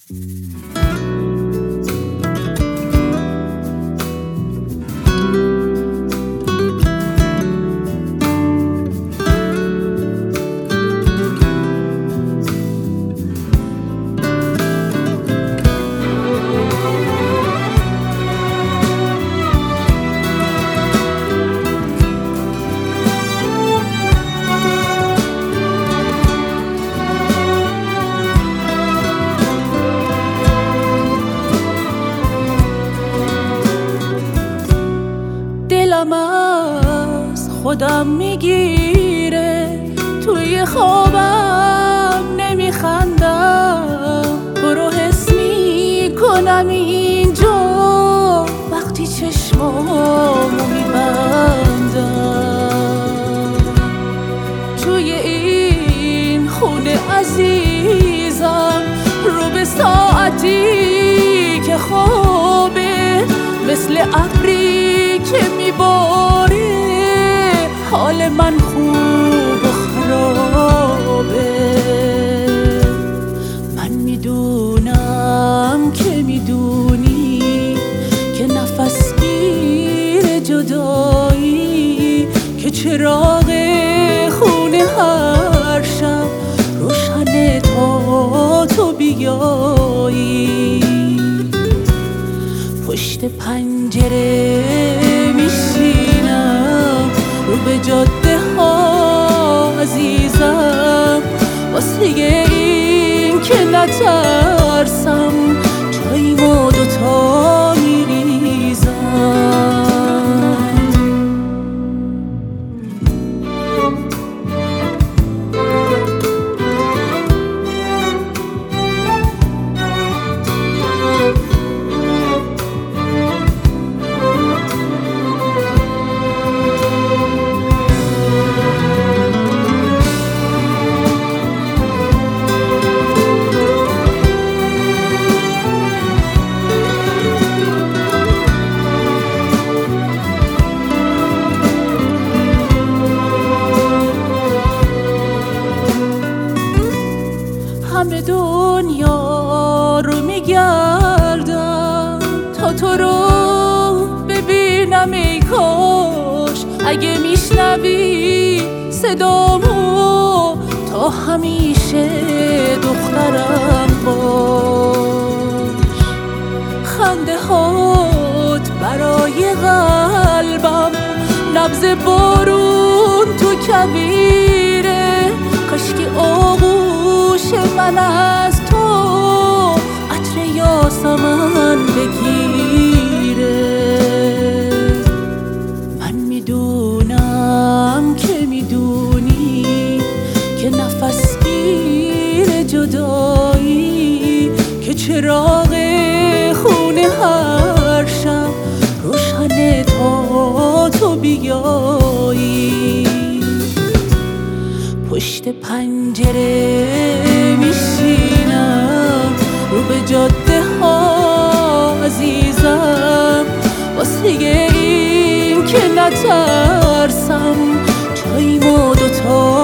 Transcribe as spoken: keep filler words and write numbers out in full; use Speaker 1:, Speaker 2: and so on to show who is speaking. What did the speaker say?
Speaker 1: دلم از خودم میگیره، توی خوابم نمیخندم، تو رو حس میکنم اینجا وقتی چشمامو میبندم. توی این خونه عزیزم رو به ساعتی که خوابه، مثل ابری که میباره حال من خوب و خرابه. من میدونم که میدونی که نفس گیر جدایی، که چراغ خونه هر شب روشنه تا تو بیایی. پشت پنجره میشینم رو به جاده ها عزیزم، واسه این که نترسم چاییمو دوتا میریزم. همه دنیا رو میگردم تا تو رو ببینم، ای کاش اگه میشنوی صدامو تا همیشه دخترم باش. خنده هات برای قلبم نبض بارون تو کویره، کاشکی آغوش من از تو عطر یاسمن بگیره. من میدونم که میدونی که نفس گیر جدایی، که چراغ خونه هر شب روشنه تا تو بیایی. پشت پنجره میشینم رو به جاده ها عزیزم، واسه این که نترسم چاییمو دوتا